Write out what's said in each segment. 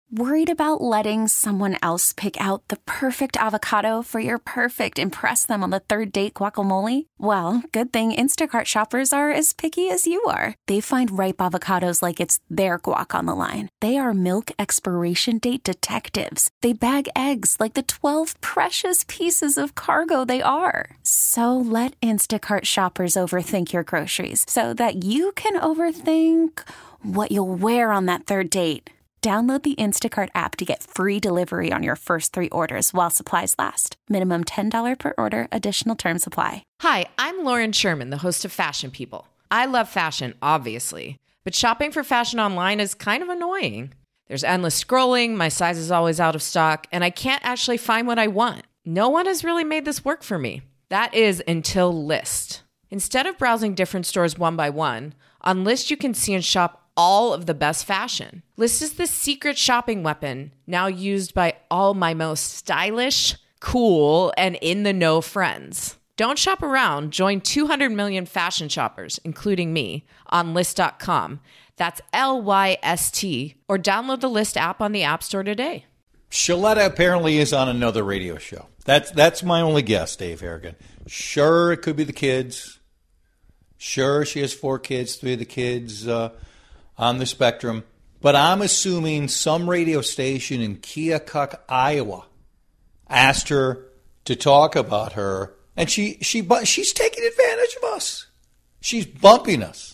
Worried about letting someone else pick out the perfect avocado for your perfect impress them on the third date guacamole? Well, good thing Instacart shoppers are as picky as you are. They find ripe avocados like it's their guac on the line. They are milk expiration date detectives. They bag eggs like the 12 precious pieces of cargo they are. So let Instacart shoppers overthink your groceries so that you can overthink what you'll wear on that third date. Download the Instacart app to get free delivery on your first 3 orders while supplies last. Minimum $10 per order. Additional terms apply. Hi, I'm Lauren Sherman, the host of Fashion People. I love fashion, obviously, but shopping for fashion online is kind of annoying. There's endless scrolling, my size is always out of stock, and I can't actually find what I want. No one has really made this work for me. That is until Lyst. Instead of browsing different stores one by one, on Lyst you can see and shop all of the best fashion. Lyst is the secret shopping weapon now used by all my most stylish, cool, and in-the-know friends. Don't shop around. Join 200 million fashion shoppers, including me, on Lyst.com. That's Lyst, or download the Lyst app on the App Store today. Shaletta apparently is on another radio show. That's my only guess, Dave Harrigan. Sure, it could be the kids. Sure, she has 4 kids, 3 of the kids on the spectrum. But I'm assuming some radio station in Keokuk, Iowa, asked her to talk about her, and she's taking advantage of us. She's bumping us.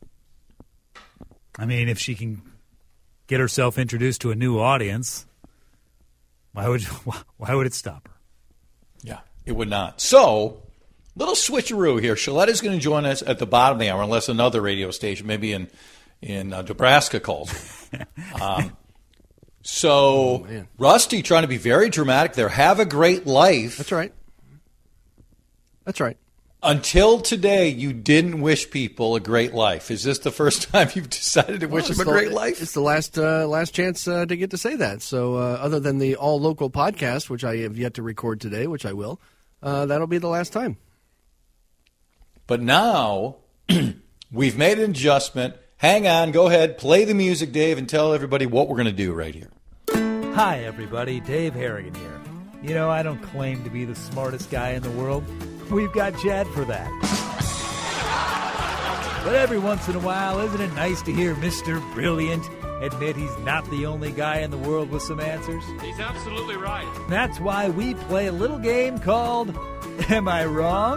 I mean, if she can get herself introduced to a new audience, why would it stop her? Yeah, it would not. So, little switcheroo here. Shaletta's going to join us at the bottom of the hour, unless another radio station, maybe in Nebraska, calls. Rusty trying to be very dramatic there. Have a great life. That's right. That's right. Until today, you didn't wish people a great life. Is this the first time you've decided to wish them a great life? It's the last chance to get to say that. So other than the All Local podcast, which I have yet to record today, which I will, that'll be the last time. But now we've made an adjustment. Hang on. Go ahead. Play the music, Dave, and tell everybody what we're going to do right here. Hi, everybody. Dave Harrigan here. You know, I don't claim to be the smartest guy in the world. We've got Chad for that. But every once in a while, isn't it nice to hear Mr. Brilliant admit he's not the only guy in the world with some answers? He's absolutely right. That's why we play a little game called Am I Wrong?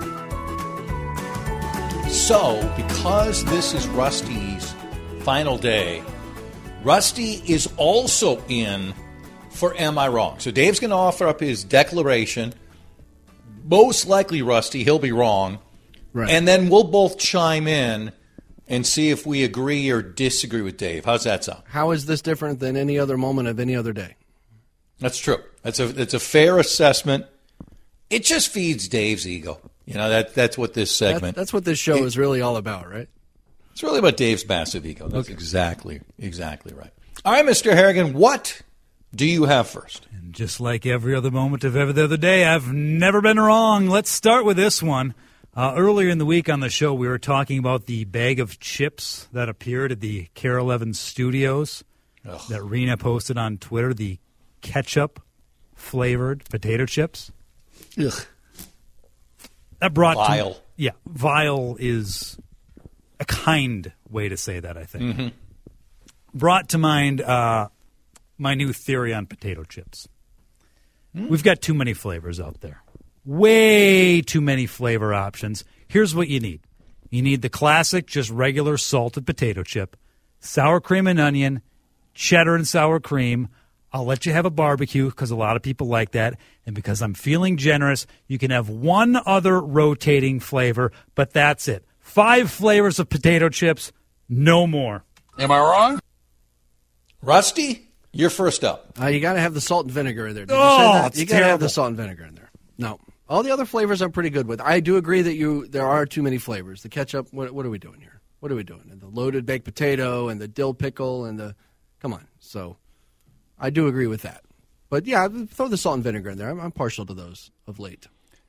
So, because this is Rusty's final day, Rusty is also in for Am I Wrong? So Dave's going to offer up his declaration. Most likely, Rusty, he'll be wrong. Right. And then we'll both chime in and see if we agree or disagree with Dave. How's that sound? How is this different than any other moment of any other day? That's true. It's a fair assessment. It just feeds Dave's ego. You know, that's what this segment... That's what this show is really all about, right? It's really about Dave's massive ego. That's exactly right. All right, Mr. Harrigan, what do you have first? And just like every other moment of every other day, I've never been wrong. Let's start with this one. Earlier in the week on the show, we were talking about the bag of chips that appeared at the Carol Evans Studios that Rena posted on Twitter, the ketchup-flavored potato chips. Ugh. That brought vile. Vile is a kind way to say that, I think. Mm-hmm. Brought to mind my new theory on potato chips. We've got too many flavors out there. Way too many flavor options. Here's what you need. You need the classic, just regular salted potato chip, sour cream and onion, cheddar and sour cream. I'll let you have a barbecue because a lot of people like that. And because I'm feeling generous, you can have one other rotating flavor, but that's it. 5 flavors of potato chips, no more. Am I wrong? Rusty, you're first up. You got to have the salt and vinegar in there. Did you say that? It's you got to have terrible. the salt and vinegar in there. No. All the other flavors I'm pretty good with. I do agree that there are too many flavors. The ketchup, what are we doing here? What are we doing? And the loaded baked potato and the dill pickle and the... Come on. So I do agree with that. But, yeah, throw the salt and vinegar in there. I'm partial to those of late.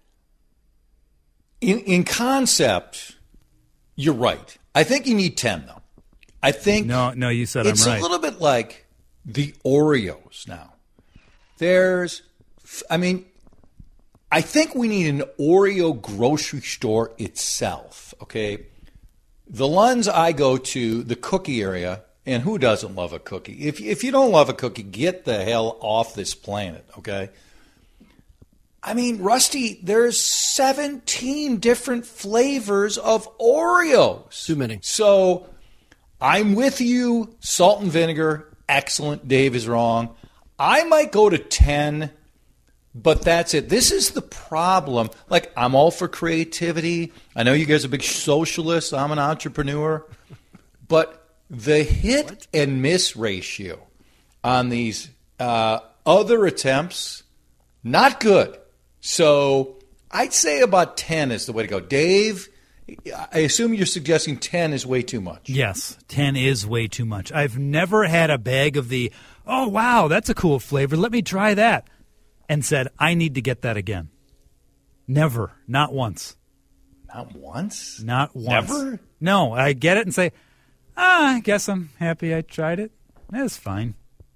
In concept, you're right. I think you need 10, though. I think... No, you said I'm right. It's a little bit like the Oreos now. I think we need an Oreo grocery store itself, okay? The ones I go to, the cookie area, and who doesn't love a cookie? If you don't love a cookie, get the hell off this planet, okay? I mean, Rusty, there's 17 different flavors of Oreos. Too many. So I'm with you. Salt and vinegar, excellent. Dave is wrong. I might go to 10, but that's it. This is the problem. Like, I'm all for creativity. I know you guys are big socialists. I'm an entrepreneur. But the hit and miss ratio on these other attempts, not good. So I'd say about 10 is the way to go. Dave, I assume you're suggesting 10 is way too much. Yes, 10 is way too much. I've never had a bag of the, oh, wow, that's a cool flavor. Let me try that. And said, I need to get that again. Never. Not once. Not once? Not once. Never? No, I get it and say, I guess I'm happy I tried it. That's fine.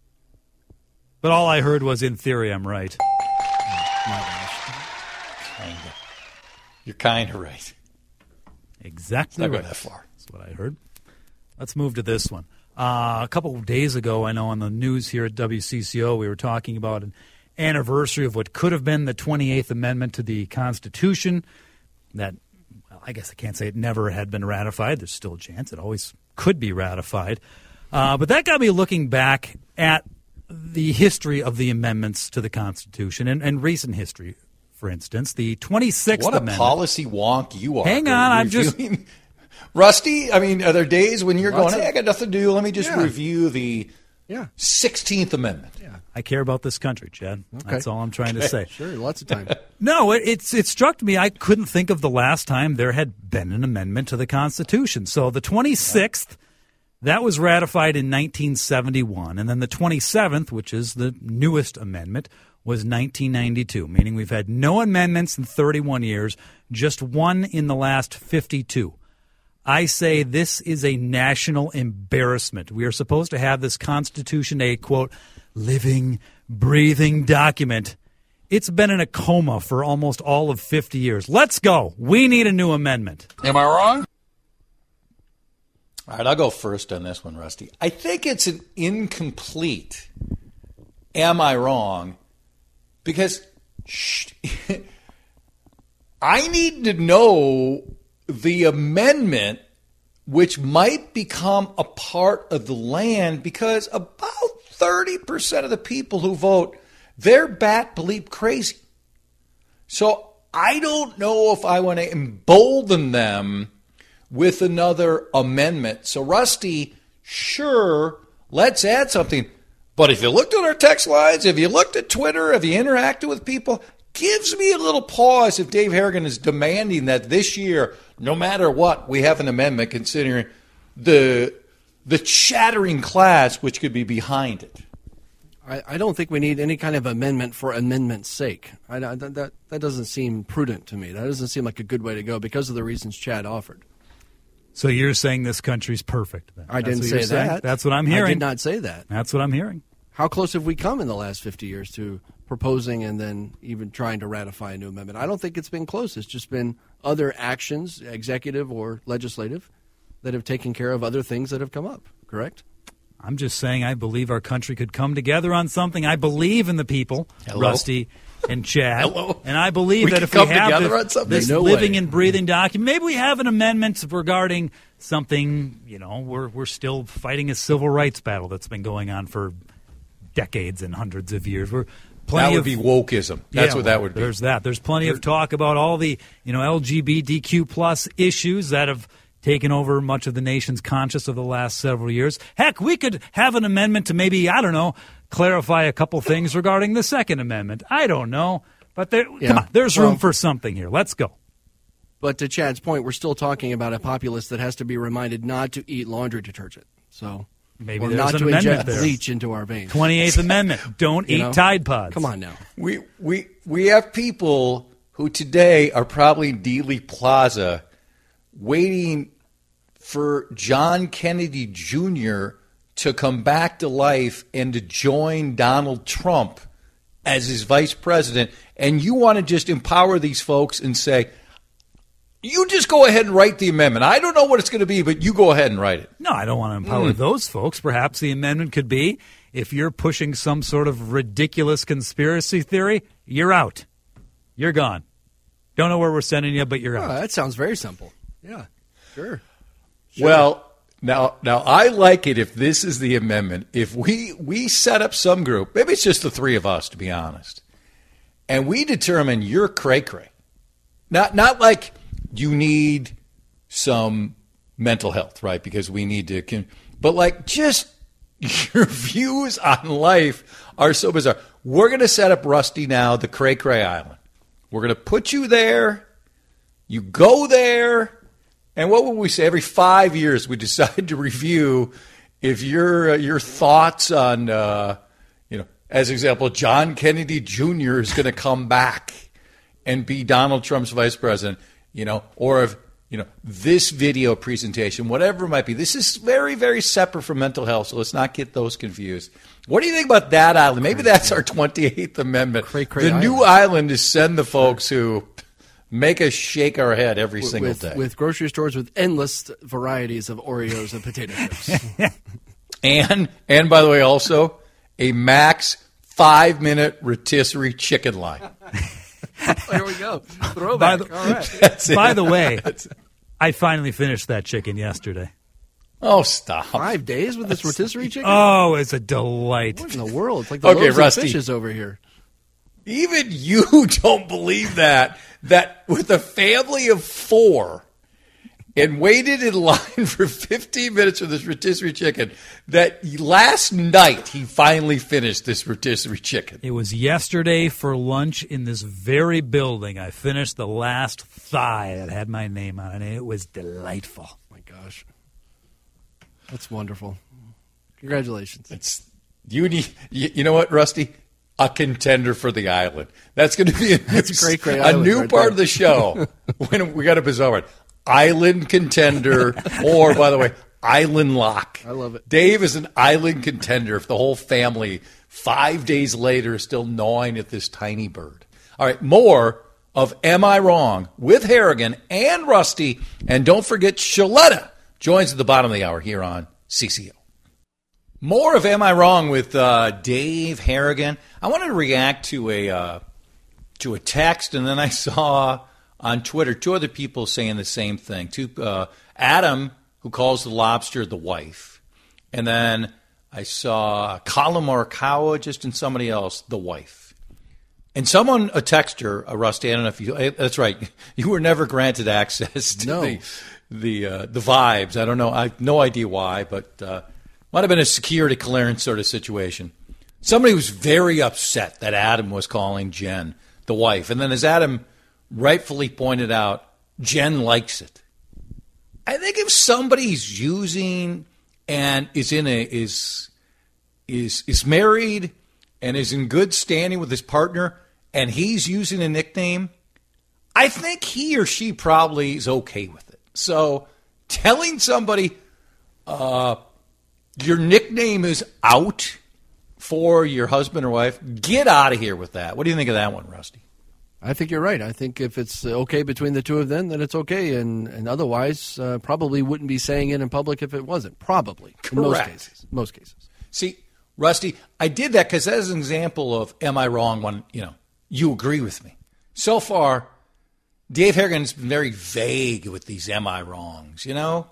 But all I heard was, in theory, I'm right. My gosh. Kinda. You're kind of right. Exactly Not right. going that far. That's what I heard. Let's move to this one. A couple of days ago, I know on the news here at WCCO, we were talking about an anniversary of what could have been the 28th Amendment to the Constitution. That, well, I guess I can't say it never had been ratified. There's still a chance. It always could be ratified. But that got me looking back at the history of the amendments to the Constitution and recent history. For instance, the 26th What a Amendment. policy wonk you are. Hang on, I'm just... Rusty, I mean, are there days when you're Lots going, hey, I got nothing to do. Let me just Yeah. review the 16th Amendment. I care about this country, Chad. Okay. That's all I'm trying to say. Sure, lots of time. No, it struck me. I couldn't think of the last time there had been an amendment to the Constitution. So the 26th, that was ratified in 1971. And then the 27th, which is the newest amendment, was 1992, meaning we've had no amendments in 31 years, just one in the last 52. I say this is a national embarrassment. We are supposed to have this Constitution a, quote, living, breathing document. It's been in a coma for almost all of 50 years. Let's go. We need a new amendment. Am I wrong? All right, I'll go first on this one, Rusty. I think it's an incomplete. Am I wrong? Because I need to know the amendment which might become a part of the land, because about 30% of the people who vote, they're bat bleep crazy. So I don't know if I want to embolden them with another amendment. So, Rusty, sure, let's add something. But if you looked at our text lines, if you looked at Twitter, if you interacted with people, gives me a little pause if Dave Harrigan is demanding that this year, no matter what, we have an amendment, considering the chattering class which could be behind it. I don't think we need any kind of amendment for amendment's sake. That doesn't seem prudent to me. That doesn't seem like a good way to go because of the reasons Chad offered. So you're saying this country's perfect, then? I didn't That's what say you're saying? that. That's what I'm hearing. I did not say that. That's what I'm hearing. How close have we come in the last 50 years to proposing and then even trying to ratify a new amendment? I don't think it's been close. It's just been other actions, executive or legislative, that have taken care of other things that have come up, correct? I'm just saying I believe our country could come together on something. I believe in the people, Hello? Rusty and Chad. Hello? And I believe We that could if we come have together on something? this No living way. and breathing document, maybe we have an amendment regarding something, we're still fighting a civil rights battle that's been going on for decades and hundreds of years. We're plenty That would of be wokeism. That's what that would be. There's that. There's plenty of talk about all the LGBTQ plus issues that have taken over much of the nation's conscience of the last several years. Heck, we could have an amendment to maybe, clarify a couple things regarding the Second Amendment. I don't know. But come on, there's room for something here. Let's go. But to Chad's point, we're still talking about a populace that has to be reminded not to eat laundry detergent. So Maybe or there's not an to amendment inject there. bleach into our veins. 28th Amendment. Don't eat Tide Pods. Come on now. We have people who today are probably in Dealey Plaza waiting for John Kennedy Jr. to come back to life and to join Donald Trump as his vice president, and you want to just empower these folks and say, you just go ahead and write the amendment. I don't know what it's going to be, but you go ahead and write it. No, I don't want to empower those folks. Perhaps the amendment could be, if you're pushing some sort of ridiculous conspiracy theory, you're out. You're gone. Don't know where we're sending you, but you're out. That sounds very simple. Yeah, sure. Well, now I like it if this is the amendment. If we set up some group, maybe it's just the three of us, to be honest, and we determine you're cray-cray. Not like you need some mental health, right? Because we need to, but like just your views on life are so bizarre. We're going to set up Rusty now, the cray-cray island. We're going to put you there. You go there. And what would we say? Every 5 years, we decide to review if your thoughts on, as example, John Kennedy Jr. is going to come back and be Donald Trump's vice president, or if, this video presentation, whatever it might be. This is very, very separate from mental health, so let's not get those confused. What do you think about that island? Maybe that's our 28th Amendment. The new island is send the folks who make us shake our head every single day. With grocery stores with endless varieties of Oreos and potato chips. And by the way, also a max 5-minute rotisserie chicken line. There we go. Throwback. All right. By the way, I finally finished that chicken yesterday. Oh, stop. 5 days with this rotisserie chicken? Oh, it's a delight. What in the world? It's like the loaves Rusty. of fishes over here. Even you don't believe that with a family of 4 and waited in line for 15 minutes for this rotisserie chicken, that last night he finally finished this rotisserie chicken. It was yesterday for lunch in this very building. I finished the last thigh that had my name on it, and it was delightful. Oh, my gosh. That's wonderful. Congratulations. You know what, Rusty? A contender for the island. That's going to be a new right part there. of the show. When we got a bizarre one. Island contender, or, by the way, island lock. I love it. Dave is an island contender if the whole family 5 days later is still gnawing at this tiny bird. All right, more of Am I Wrong with Harrigan and Rusty. And don't forget, Shaletta joins at the bottom of the hour here on CCO. More of Am I Wrong with Dave Harrigan. I wanted to react to a text, and then I saw on Twitter 2 other people saying the same thing. Adam, who calls the lobster the wife, and then I saw Colin Morikawa, just in somebody else, the wife. And someone, a texter, Rusty, I don't know if you, that's right, you were never granted access to the vibes. I don't know, I have no idea why, but might have been a security clearance sort of situation. Somebody was very upset that Adam was calling Jen the wife. And then as Adam rightfully pointed out, Jen likes it. I think if somebody's using and is married and is in good standing with his partner and he's using a nickname, I think he or she probably is okay with it. So telling somebody your nickname is out for your husband or wife, get out of here with that. What do you think of that one, Rusty? I think you're right. I think if it's okay between the two of them, then it's okay. And otherwise, probably wouldn't be saying it in public if it wasn't. Probably. Correct. In most cases. See, Rusty, I did that because that's an example of am I wrong when, you agree with me. So far, Dave Harrigan's been very vague with these am I wrongs,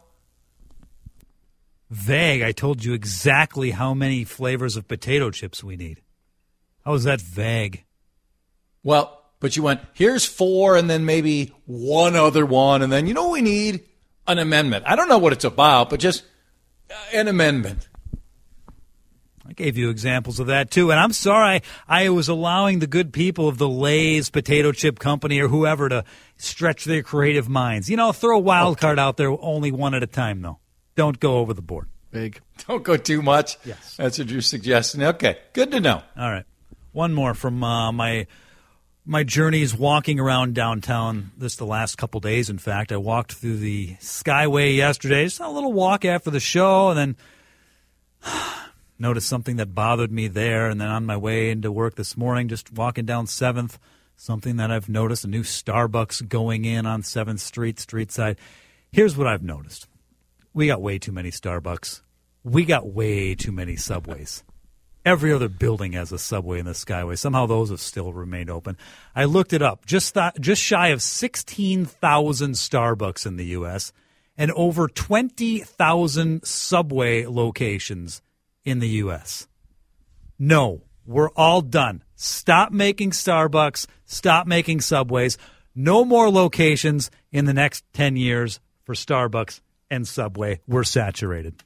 Vague? I told you exactly how many flavors of potato chips we need. How is that vague? Well, but you went, here's 4 and then maybe one other one. And then, we need an amendment. I don't know what it's about, but just an amendment. I gave you examples of that, too. And I'm sorry I was allowing the good people of the Lay's Potato Chip Company or whoever to stretch their creative minds. Throw a wild card out there, only one at a time, though. Don't go over the board. Big. Don't go too much? Yes. That's what you're suggesting. Okay, good to know. All right. One more from my journeys walking around downtown the last couple days, in fact. I walked through the Skyway yesterday. Just a little walk after the show, and then Noticed something that bothered me there, and then on my way into work this morning, just walking down 7th, something that I've noticed, a new Starbucks going in on 7th Street, street side. Here's what I've noticed. We got way too many Starbucks. We got way too many Subways. Every other building has a Subway in the Skyway. Somehow those have still remained open. I looked it up. Just shy of 16,000 Starbucks in the U.S. and over 20,000 Subway locations in the U.S. No, we're all done. Stop making Starbucks. Stop making Subways. No more locations in the next 10 years for Starbucks and Subway. We're saturated.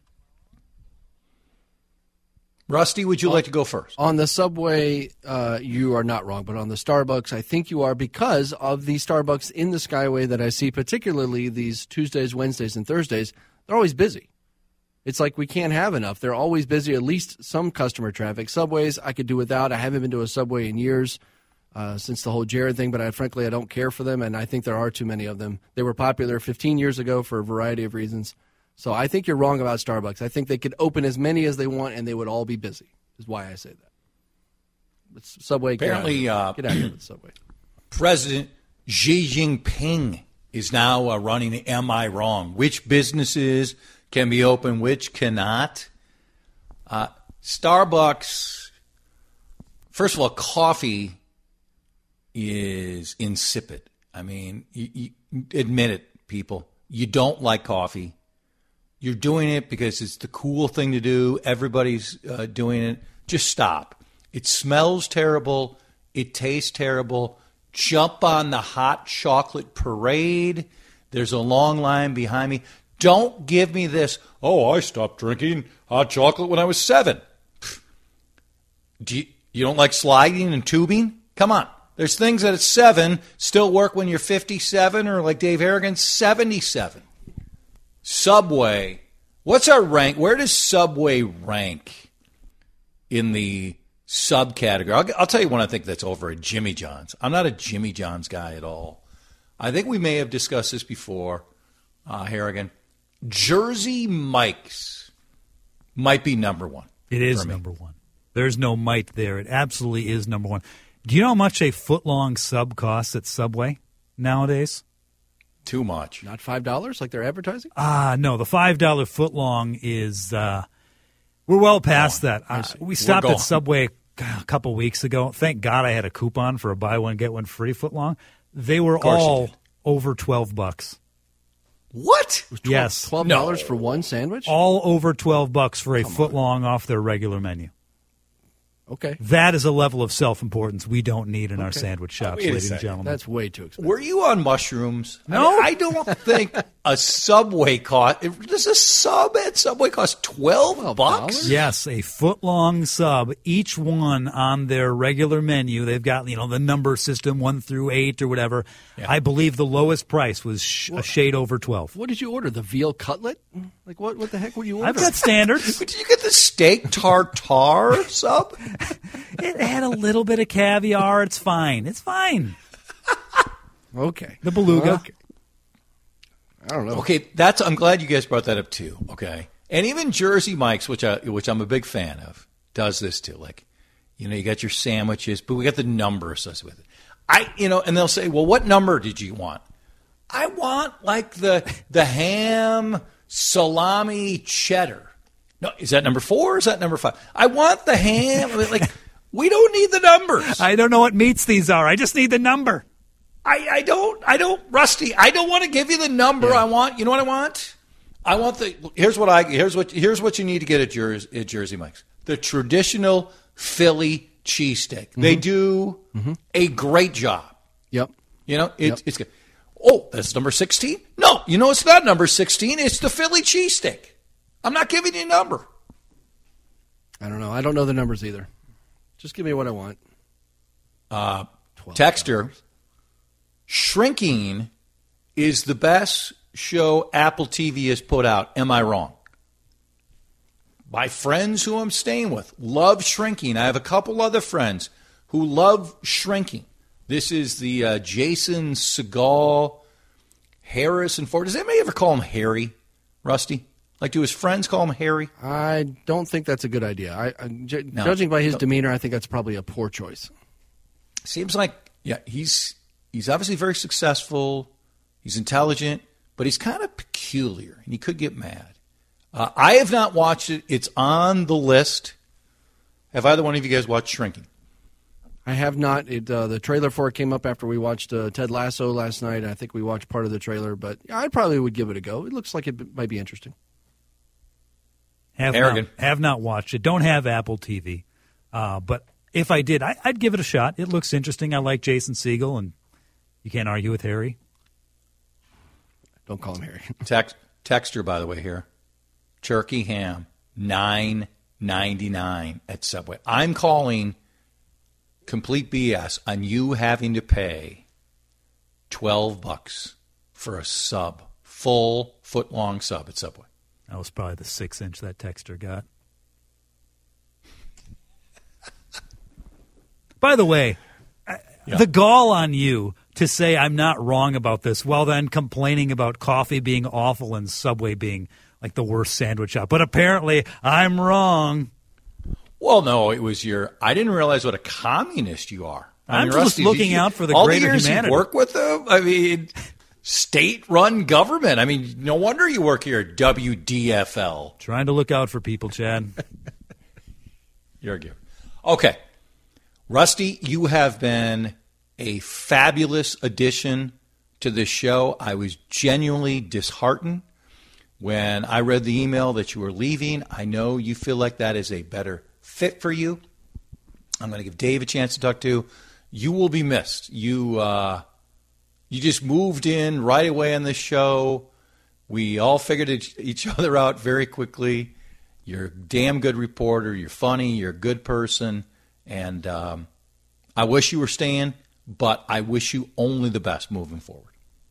Rusty, would you like to go first? On the Subway, you are not wrong, but on the Starbucks, I think you are, because of the Starbucks in the Skyway that I see, particularly these Tuesdays, Wednesdays, and Thursdays. They're always busy. It's like we can't have enough. They're always busy, at least some customer traffic. Subways, I could do without. I haven't been to a Subway in years since the whole Jared thing, but frankly, I don't care for them, and I think there are too many of them. They were popular 15 years ago for a variety of reasons. So I think you're wrong about Starbucks. I think they could open as many as they want, and they would all be busy, is why I say that. But Subway, Apparently, get out of here with the Subway. President Xi Jinping is now running Am I Wrong? Which businesses can be open, which cannot? Starbucks, first of all, coffee is insipid. I mean, you admit it, people. You don't like coffee. You're doing it because it's the cool thing to do. Everybody's doing it. Just stop. It smells terrible. It tastes terrible. Jump on the hot chocolate parade. There's a long line behind me. Don't give me this, oh, I stopped drinking hot chocolate when I was 7. You don't like sliding and tubing? Come on. There's things that at 7 still work when you're 57 or like Dave Harrigan, 77. Subway. What's our rank? Where does Subway rank in the subcategory? I'll tell you one I think that's over at Jimmy John's. I'm not a Jimmy John's guy at all. I think we may have discussed this before, Harrigan. Jersey Mike's might be number one. It is number one. There's no might there. It absolutely is number one. Do you know how much a foot-long sub costs at Subway nowadays? Too much. Not $5 like they're advertising? No. The $5 footlong is we're well past that. We stopped at Subway a couple weeks ago. Thank God I had a coupon for a buy one, get one free footlong. They were all over $12. What? Yes. $12 for one sandwich? All over $12 for a footlong off their regular menu. Okay. That is a level of self-importance we don't need in our sandwich shops, ladies and gentlemen. That's way too expensive. Were you on mushrooms? No. I don't think a Subway cost. Does a sub at Subway cost $12? Yes, a foot-long sub, each one on their regular menu. They've got, the number system 1 through 8 or whatever. Yeah. I believe the lowest price was a shade over 12. What did you order? The veal cutlet? Like what the heck were you ordering? I've got standards. Did you get the steak tartare sub? It had a little bit of caviar. It's fine. It's fine. Okay. The beluga. Okay. I don't know. Okay, I'm glad you guys brought that up too. Okay, and even Jersey Mike's, which I'm a big fan of, does this too. Like, you got your sandwiches, but we got the number associated with it. And they'll say, well, what number did you want? I want like the ham, salami, cheddar. No, is that number 4 or is that number 5? I want the ham. We don't need the numbers. I don't know what meats these are. I just need the number. I don't, Rusty. I don't want to give you the number. Yeah. I want. You know what I want? I want here's what you need to get at Jersey Mike's. The traditional Philly cheesesteak. Mm-hmm. They do a great job. Yep. It's good. Oh, that's number 16? No, it's not number 16. It's the Philly cheesesteak. I'm not giving you a number. I don't know. I don't know the numbers either. Just give me what I want. Texter, Shrinking is the best show Apple TV has put out. Am I wrong? My friends who I'm staying with love Shrinking. I have a couple other friends who love Shrinking. This is the Jason Segel, Harrison Ford. Does anybody ever call him Harry, Rusty? Like, do his friends call him Harry? I don't think that's a good idea. Judging by his demeanor, I think that's probably a poor choice. Seems like, yeah, he's obviously very successful. He's intelligent, but he's kind of peculiar, and he could get mad. I have not watched it. It's on the list. Have either one of you guys watched Shrinking? I have not. The trailer for it came up after we watched Ted Lasso last night. I think we watched part of the trailer, but I probably would give it a go. It looks like it might be interesting. Have not watched it. Don't have Apple TV. But if I did, I'd give it a shot. It looks interesting. I like Jason Segel, and you can't argue with Harry. Don't call him Harry. Texture, by the way, here. Turkey ham, $9.99 at Subway. I'm calling complete BS on you having to pay $12 for a sub, full foot-long sub at Subway. That was probably the 6-inch that texter got. By the way, the gall on you to say I'm not wrong about this, while then complaining about coffee being awful and Subway being like the worst sandwich shop. But apparently I'm wrong. Well, no, it was I didn't realize what a communist you are. I'm just Rusty, looking out for the greater humanity. All the years you work with them, I mean, state-run government. I mean, no wonder you work here at WDFL. Trying to look out for people, Chad. You're a giver. Okay. Rusty, you have been a fabulous addition to this show. I was genuinely disheartened when I read the email that you were leaving. I know you feel like that is a better fit for you. I'm going to give Dave a chance to talk to. You will be missed. You just moved in right away on this show. We all figured each other out very quickly. You're a damn good reporter. You're funny. You're a good person. And I wish you were staying, but I wish you only the best moving forward.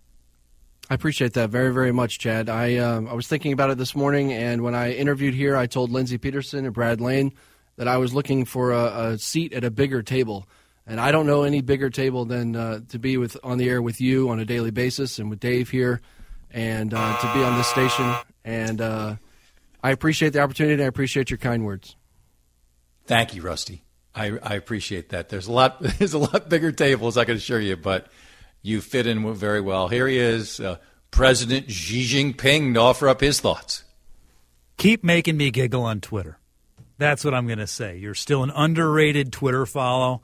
I appreciate that very, very much, Chad. I was thinking about it this morning, and when I interviewed here, I told Lindsey Peterson and Brad Lane that I was looking for a seat at a bigger table. And I don't know any bigger table than to be on the air with you on a daily basis and with Dave here and to be on this station. And I appreciate the opportunity, and I appreciate your kind words. Thank you, Rusty. I appreciate that. There's a lot bigger tables, I can assure you, but you fit in very well. Here he is, President Xi Jinping, to offer up his thoughts. Keep making me giggle on Twitter. That's what I'm going to say. You're still an underrated Twitter follow.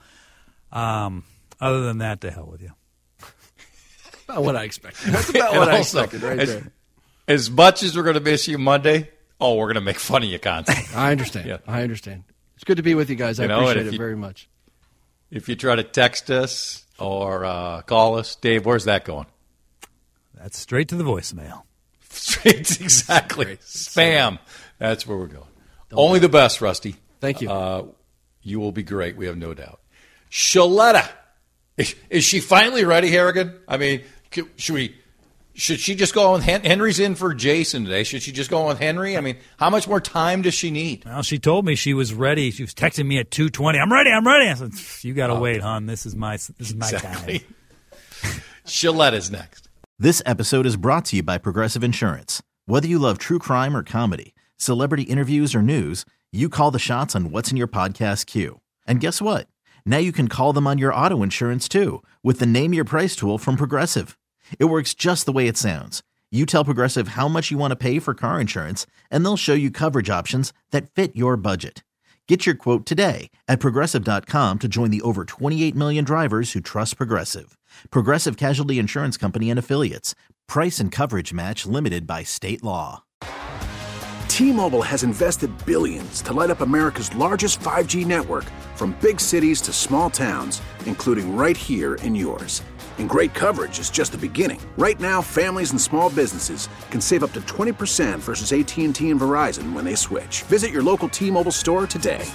Other than that, to hell with you. About what I expected. That's about what I expected right there. As much as we're going to miss you Monday, we're going to make fun of you constantly. I understand. Yeah. I understand. It's good to be with you guys. I appreciate it very much. If you try to text us or call us, Dave, where's that going? That's straight to the voicemail. Straight, exactly. Spam. That's where we're going. Only the best, Rusty. Thank you. You will be great. We have no doubt. Shaletta. Is she finally ready, Harrigan? I mean, should she just go on with Henry's in for Jason today? Should she just go on with Henry? I mean, how much more time does she need? Well, she told me she was ready. She was texting me at 2:20. I'm ready. I said, you got to wait, hon. This is my time. Shaletta's next. This episode is brought to you by Progressive Insurance. Whether you love true crime or comedy, celebrity interviews or news, you call the shots on what's in your podcast queue. And guess what? Now you can call them on your auto insurance, too, with the Name Your Price tool from Progressive. It works just the way it sounds. You tell Progressive how much you want to pay for car insurance, and they'll show you coverage options that fit your budget. Get your quote today at Progressive.com to join the over 28 million drivers who trust Progressive. Progressive Casualty Insurance Company and Affiliates. Price and coverage match limited by state law. T-Mobile has invested billions to light up America's largest 5G network, from big cities to small towns, including right here in yours. And great coverage is just the beginning. Right now, families and small businesses can save up to 20% versus AT&T and Verizon when they switch. Visit your local T-Mobile store today.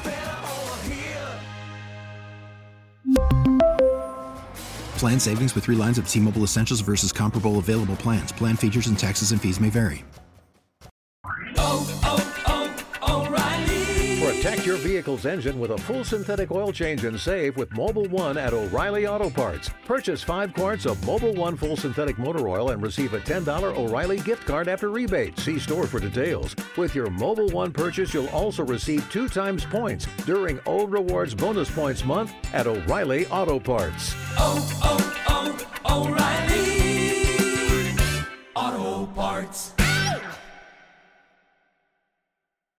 Plan savings with 3 lines of T-Mobile Essentials versus comparable available plans. Plan features and taxes and fees may vary. We're at Protect your vehicle's engine with a full synthetic oil change and save with Mobil 1 at O'Reilly Auto Parts. Purchase 5 quarts of Mobil 1 full synthetic motor oil and receive a $10 O'Reilly gift card after rebate. See store for details. With your Mobil 1 purchase, you'll also receive 2 times points during O Rewards Bonus Points Month at O'Reilly Auto Parts. O'Reilly